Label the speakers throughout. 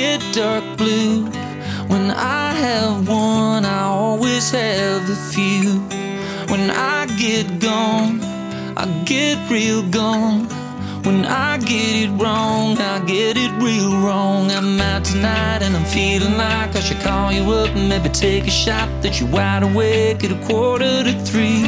Speaker 1: get dark blue. When I have one, I always have a few. When I get gone, I get real gone. When I get it wrong, I get it real wrong. I'm out tonight and I'm feeling like I should call you up and maybe take a shot that you're wide awake at 2:45.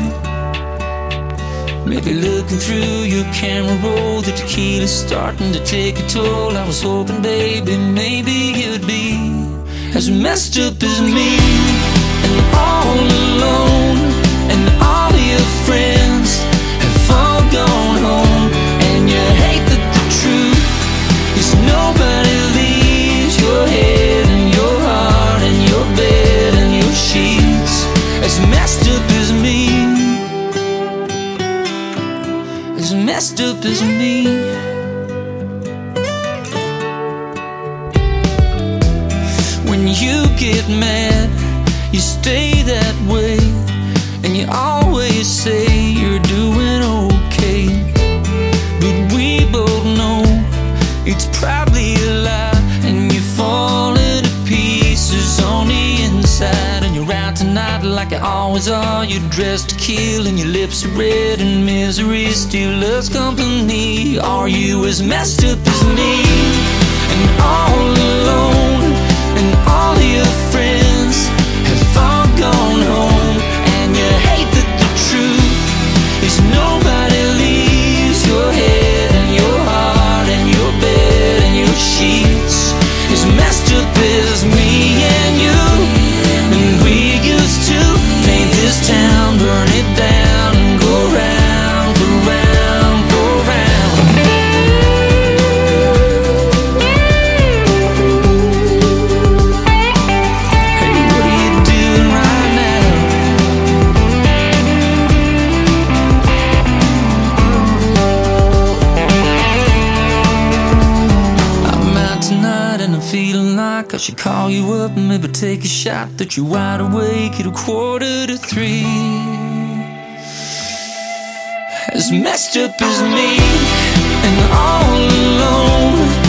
Speaker 1: Maybe looking through your camera roll, the tequila's starting to take a toll. I was hoping, baby, maybe you'd be as messed up as me, and all alone, and all your friends have all gone home. And you hate that the truth is nobody leaves your head and your heart and your bed and your sheets as messed up as me, as messed up as me. When you get mad, you stay that way, and you always say you're doing okay. But we both know it's probably a lie, and you're falling to pieces on the inside. And you're out tonight like you always are. You're dressed to kill and your lips are red, and misery still loves company. Are you as messed up as me, and all alone, and all your friends have all gone home? And you hate that the truth is nobody leaves your head and your heart and your bed and your sheets as messed up as me and you. And we used to paint this town, burn it down, and go round for round for round. Hey, what are you doing right now? I'm out tonight and I'm feeling like I should call you up and maybe take a shot that you're wide awake at 2:45. As messed up as me, and all alone,